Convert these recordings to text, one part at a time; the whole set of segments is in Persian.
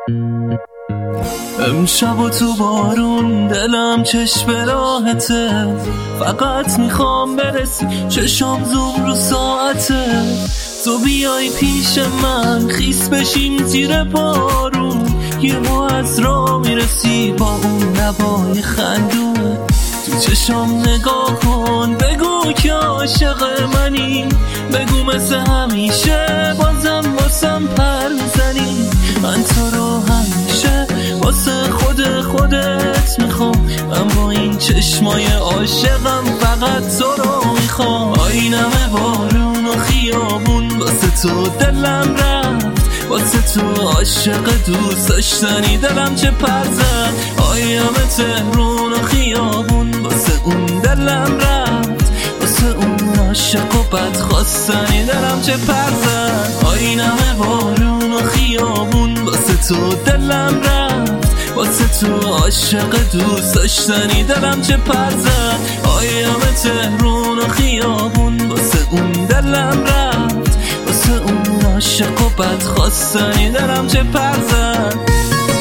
امشب و تو بارون دلم چشم راحته، فقط میخوام برسی چشم زوم رو ساعته. تو بیای پیش من خیس بشیم زیر بارون، یه ما از راه میرسی با اون نوای خندون. تو چشم نگاه کن بگو که عاشق منی، بگو مثل همیشه بازم پر میزنی. من تو رو همیشه واسه خودت میخوام، من با این چشمای عاشقم فقط تو رو میخوام. آینمه بارون و خیابون واسه تو دلم رفت، واسه تو عاشق دوست داشتنی دلم چه پر زد. آینمه تهرون و خیابون واسه اون دلم رفت، واسه اون عاشق و بد خواستنی دلم چه پر زد. آینمه بارون و خیابون واسه تو دلم رفت، واسه تو عاشق دوست داشتنی دلم چه پر زد. آینمه تهرون و خیابون واسه اون دلم رفت، واسه اون عاشق و بد خواستنی دلم چه پر زد.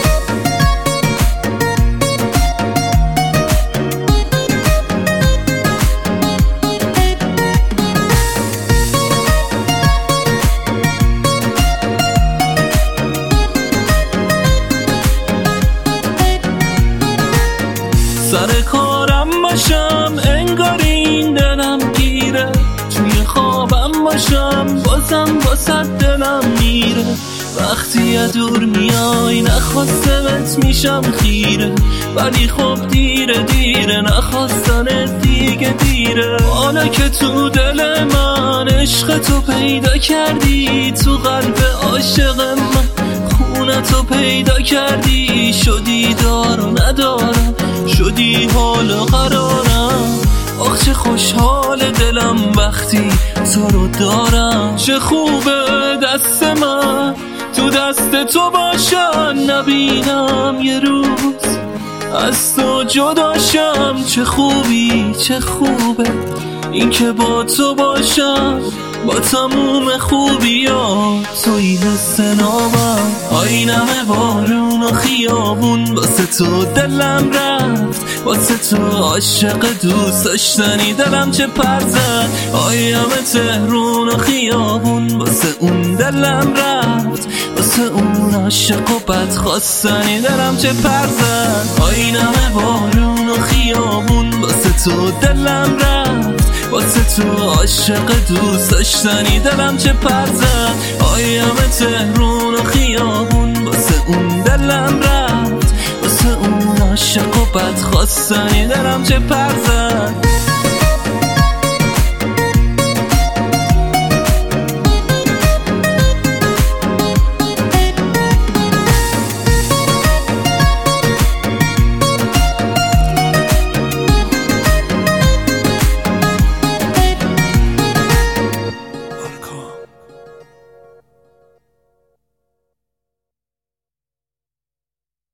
سر کارم باشم انگار این دلم گیره، توی خوابم باشم بازم واسه دلم میره. وقتی دور میای نخواسته بهت میشم خیره، ولی خب دیره نخواستنت دیگه دیره. حالا که تو دل من عشق تو پیدا کردی، تو قلب عاشق من خونتو پیدا کردی. شدی دار و ندارم، شدی حال و قرارم. آخ چه خوشحال دلم وقتی تو رو دارم. چه خوبه دست من تو دست تو باشم، نبینم یه روز از تو جداشم. چه خوبی چه خوبه این که با تو باشم، با تموم خوبی ها توی حس نامم. آینمه بارون و خیابون واسه تو دلم رفت، واسه تو عاشق دوست داشتنی دلم چه پر زد. آینمه تهرون و خیابون واسه اون دلم رفت، واسه اون عاشق و بد خواستنی دلم چه پر زد. آینمه بارون و خیابون واسه تو دلم رفت، واسه تو عاشق دوست داشتنی دلم چه پر زد. آینمه تهرون و خیابون واسه اون دلم رفت، واسه اون عاشق و بد خواستنی دلم چه پر زد.